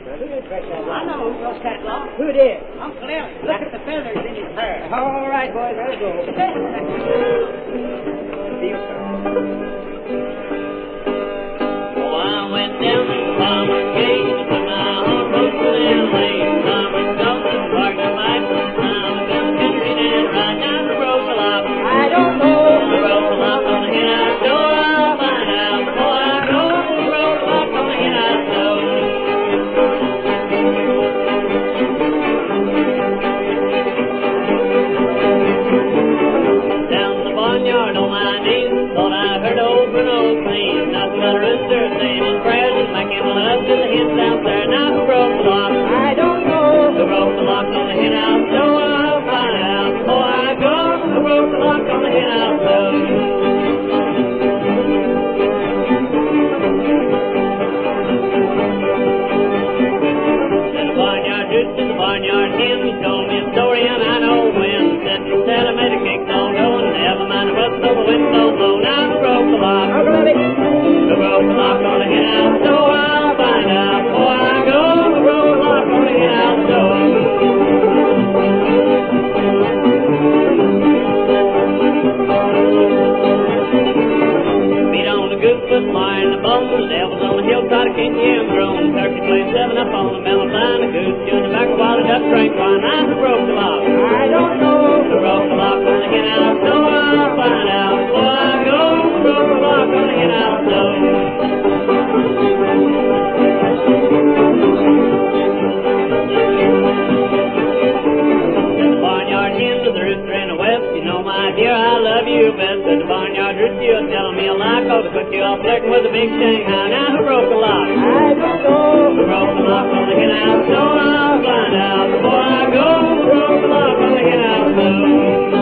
Who did break that lock? I know who broke that lock. Who did? Uncle Ellie. Look at the feathers in his hair. All right, boys, let it go. See you, sir. Oh, I went down to the farmer's gate to put my horse on the lane. Farmer told me to park the bike. I'm gonna country and ride down the road to lock. I don't know. The road to lock on the hen house door. I'll find out before I go. The road to lock on the hen house door. Down the barnyard on my knees, thought I heard old Bruno clean. Nothing but a rooster saying his prayers and making love to the hens downstairs. Now who broke the lock? I don't know. Who broke the lock on the hen house door? I'll find out before I go. Who broke the lock on the hen house door? To the barnyard roost and the barnyard hen, he told me a story and I know when. Said the sailor made a kick don't go and never mind the rust over wind don't blow. Now who broke the lock? Uncle Ellie. Who broke the lock on the hen house door? I'll find out before I go. Who broke the lock on the hen house door? Beat on the goose foot, fire in the bone. The devil's on the hillside, a king yam grown. Turkey playing seven up on the melon line. The goose chewing tobacco while the duck drank wine. Now who broke the lock? I don't know. Who broke the lock on the hen house door? I'll find out before I go. Who broke the lock on the hen house door? Said the barnyard hen to the rooster in the west, you know, my dear, I love you best. Said the barnyard rooster, you're telling me a lie, 'cause I put you off flirting with a big Shanghai. Now who broke the lock? I don't know. Who broke the lock on the hen house door? I'll find out before I go. Who broke the lock on the hen house door?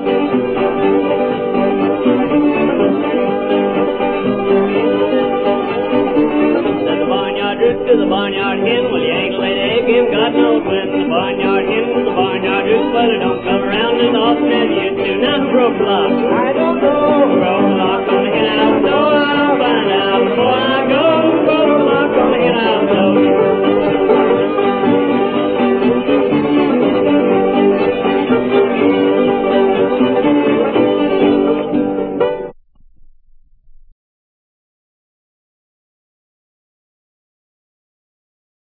Said the barnyard rooster to the barnyard hen, well, you ain't laid an egg in God knows when. The barnyard hen was the barnyard rooster, but it don't come around as often as it used to. Now who broke the lock?